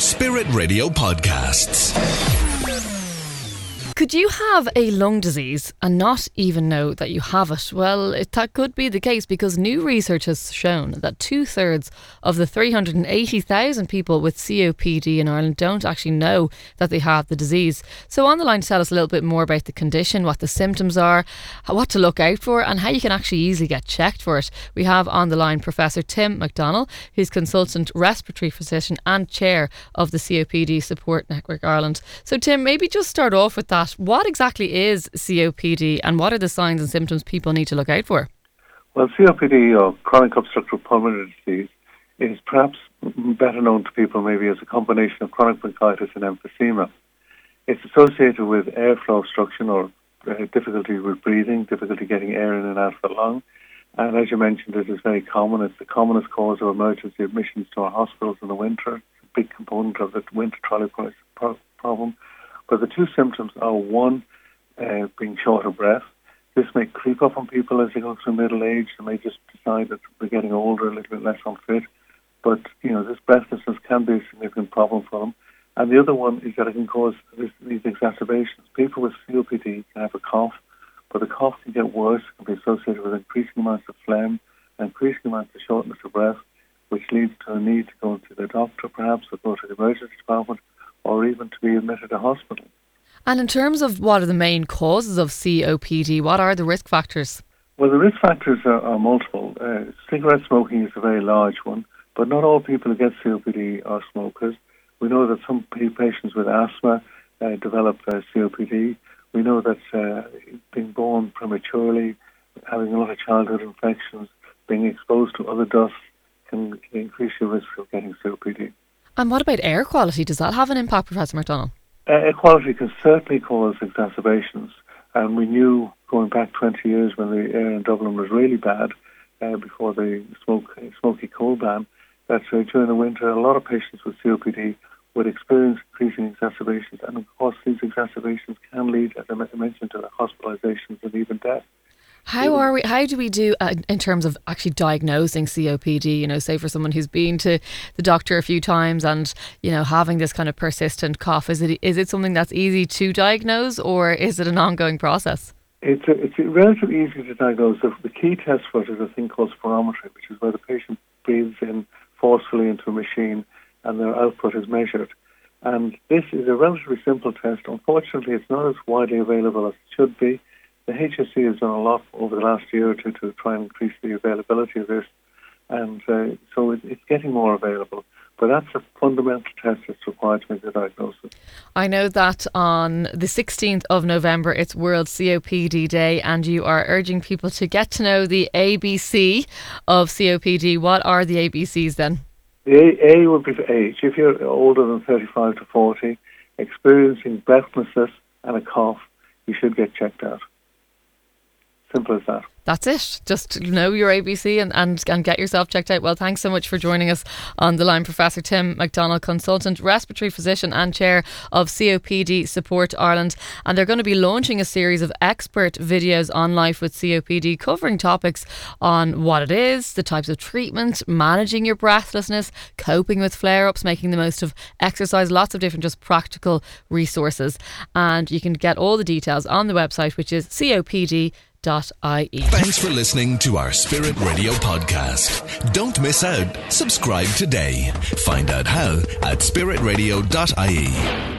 Spirit Radio Podcasts. Could you have a lung disease and not even know that you have it? Well, that could be the case because new research has shown that 2/3 of the 380,000 people with COPD in Ireland don't actually know that they have the disease. So on the line to tell us a little bit more about the condition, what the symptoms are, what to look out for and how you can actually easily get checked for it. We have on the line Professor Tim McDonnell, who's consultant respiratory physician and chair of the COPD Support Network Ireland. So Tim, maybe just start off with that. What exactly is COPD and what are the signs and symptoms people need to look out for? Well, COPD, or chronic obstructive pulmonary disease, is perhaps better known to people maybe as a combination of chronic bronchitis and emphysema. It's associated with airflow obstruction or difficulty with breathing, difficulty getting air in and out of the lung. And as you mentioned, it is very common. It's the commonest cause of emergency admissions to our hospitals in the winter. It's a big component of the winter trolley problem. But the two symptoms are, one, being short of breath. This may creep up on people as they go through middle age. They may just decide that they're getting older, a little bit less unfit. But, this breathlessness can be a significant problem for them. And the other one is that it can cause these exacerbations. People with COPD can have a cough, but the cough can get worse. It can be associated with increasing amounts of phlegm, increasing amounts of shortness of breath, which leads to a need to go to the doctor perhaps, or go to the emergency department, or even to be admitted to hospital. And in terms of what are the main causes of COPD, what are the risk factors? Well, the risk factors are multiple. Cigarette smoking is a very large one, but not all people who get COPD are smokers. We know that some patients with asthma develop COPD. We know that being born prematurely, having a lot of childhood infections, being exposed to other dust can increase your risk of getting COPD. And what about air quality? Does that have an impact, Professor McDonnell? Air quality can certainly cause exacerbations. And we knew going back 20 years when the air in Dublin was really bad, before the smoky coal ban, that during the winter a lot of patients with COPD would experience increasing exacerbations. And of course these exacerbations can lead, as I mentioned, to hospitalizations and even death. How do we do in terms of actually diagnosing COPD? Say for someone who's been to the doctor a few times and having this kind of persistent cough, is it something that's easy to diagnose, or is it an ongoing process? It's relatively easy to diagnose. The key test for it is a thing called spirometry, which is where the patient breathes in forcefully into a machine and their output is measured. And this is a relatively simple test. Unfortunately, it's not as widely available as it should be. The HSE has done a lot over the last year or two to try and increase the availability of this, and so it's getting more available. But that's a fundamental test that's required to make the diagnosis. I know that on the 16th of November, it's World COPD Day, and you are urging people to get to know the ABC of COPD. What are the ABCs then? The A would be for age. If you're older than 35 to 40, experiencing breathlessness and a cough, you should get checked out. Simple as that. That's it. Just know your ABC and get yourself checked out. Well, thanks so much for joining us on the line, Professor Tim McDonnell, consultant respiratory physician and chair of COPD Support Ireland. And they're going to be launching a series of expert videos on life with COPD, covering topics on what it is, the types of treatment, managing your breathlessness, coping with flare-ups, making the most of exercise, lots of different just practical resources. And you can get all the details on the website, which is copd.ie. Thanks for listening to our Spirit Radio podcast. Don't miss out. Subscribe today. Find out how at spiritradio.ie.